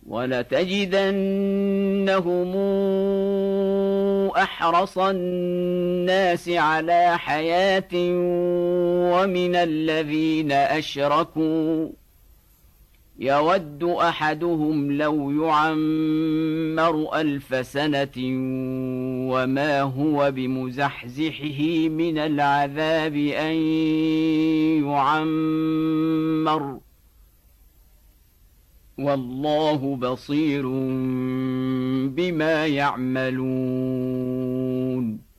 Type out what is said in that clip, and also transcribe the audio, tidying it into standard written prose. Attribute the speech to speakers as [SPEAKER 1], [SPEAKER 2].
[SPEAKER 1] وَلَتَجِدَنَّهُمْ أَحْرَصَ النَّاسِ عَلَىٰ حَيَاةٍ وَمِنَ الَّذِينَ أَشْرَكُوا يَوَدُّ أَحَدُهُمْ لَوْ يُعَمَّرُ 1000 سَنَةٍ وَمَا هُوَ بِمُزَحْزِحِهِ مِنَ الْعَذَابِ أَن يُعَمَّرَ ۗ وَاللَّهُ بَصِيرٌ بِمَا يَعْمَلُونَ.